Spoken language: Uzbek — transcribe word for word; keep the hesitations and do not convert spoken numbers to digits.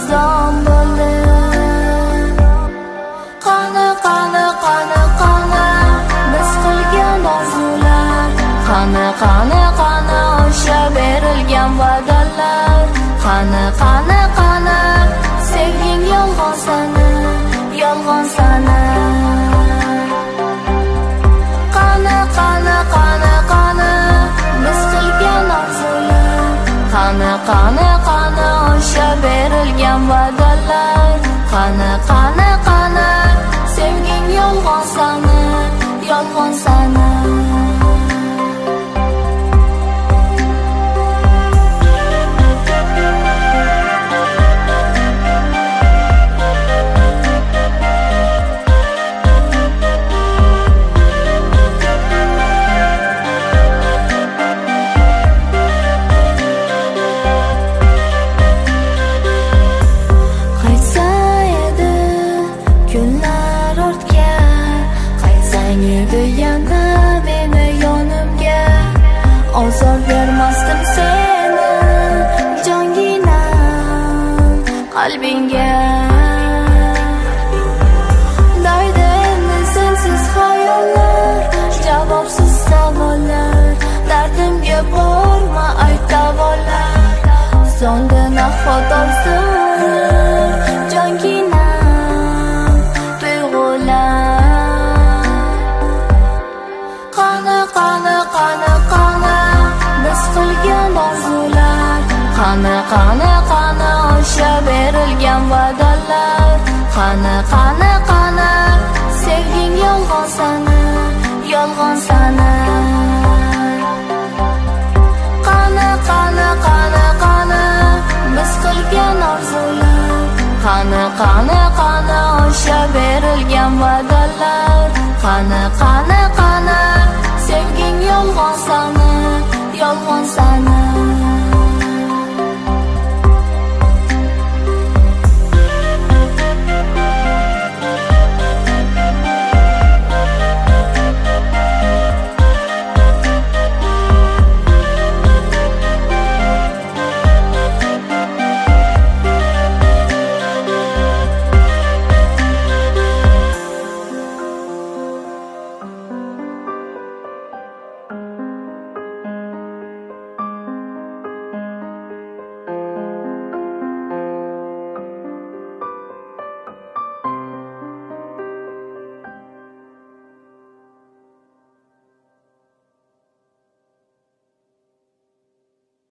arzon bo'ldi. Qani qani qani qani biz qilgan orzular, qani qani qani o'sha berilgan va'dalar, qani qani qani sevging yolg'on sana, yolg'on sana. Qani qani qani qani biz qilgan orzular, qani qani qani o'sha berilgan va'dalar, qani qani qani sevging yolg'on sana, yolg'on sana. Yana meni yonimga ozor bermasdim seni, jonginam qalbingga. Daydi endi sensiz xayollar, javobsiz savollar, dardimga borma ayt davolar, so'ngdi nafot orzular, jonginam tuyg'ular. Qani qani qani qani biz qilgan orzular, qani qani qani o'sha berilgan va'dalar, qani qani qani sevging yolg'on sana, yolg'on sana. Qani qani qani qani biz qilgan orzular, qani qani